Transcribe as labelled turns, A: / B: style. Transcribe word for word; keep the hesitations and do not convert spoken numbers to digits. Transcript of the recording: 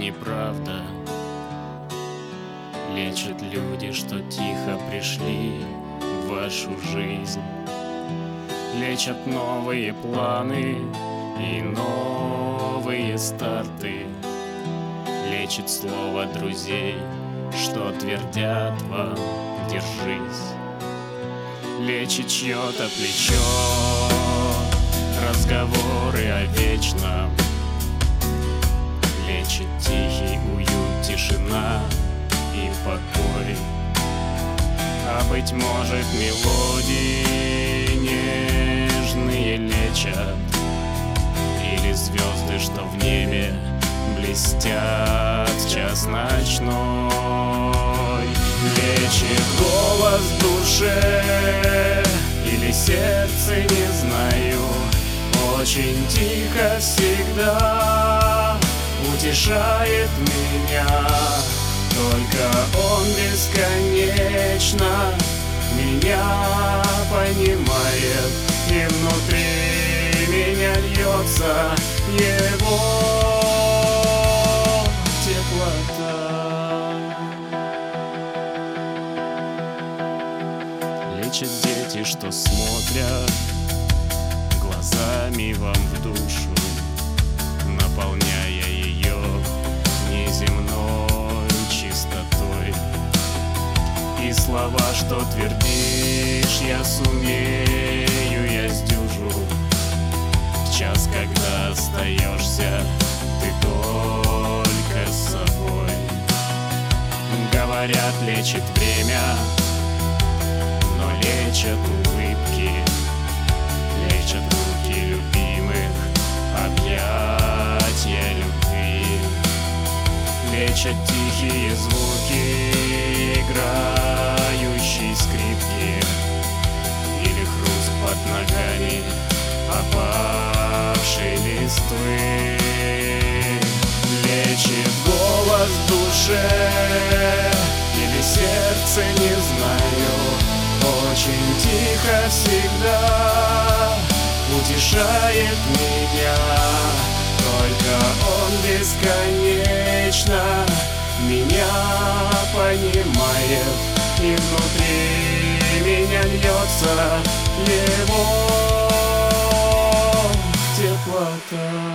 A: неправда. Лечат люди, что тихо пришли в вашу жизнь. Лечат новые планы и новые старты. Лечит слово друзей, что твердят вам «держись». Лечит чье-то плечо, разговоры о вечном. Лечит тихий уют, тишина и покой. А быть может, мелодии нежные лечат, или звезды, что в небе блестят в час ночной. Лечит голос в душе или сердце, не знаю. Очень тихо всегда утешает меня. Только он бесконечно меня понимает, и внутри меня льется его теплота. Лечат дети, что смотрят глазами вам в душу, наполняя ее неземной чистотой. И слова, что твердишь, я сумею, я сдюжу. В час, когда остаешься ты только с собой. Говорят, лечит время, но лечат улыбки. Лечат руки любимых, объятия любви. Лечат тихие звуки играющей скрипки, или хруст под ногами опавшей листвы. Лечит голос в душе или сердце, не знаю. Очень тихо всегда утешает меня. Только он бесконечно меня понимает, и внутри меня льется его теплота.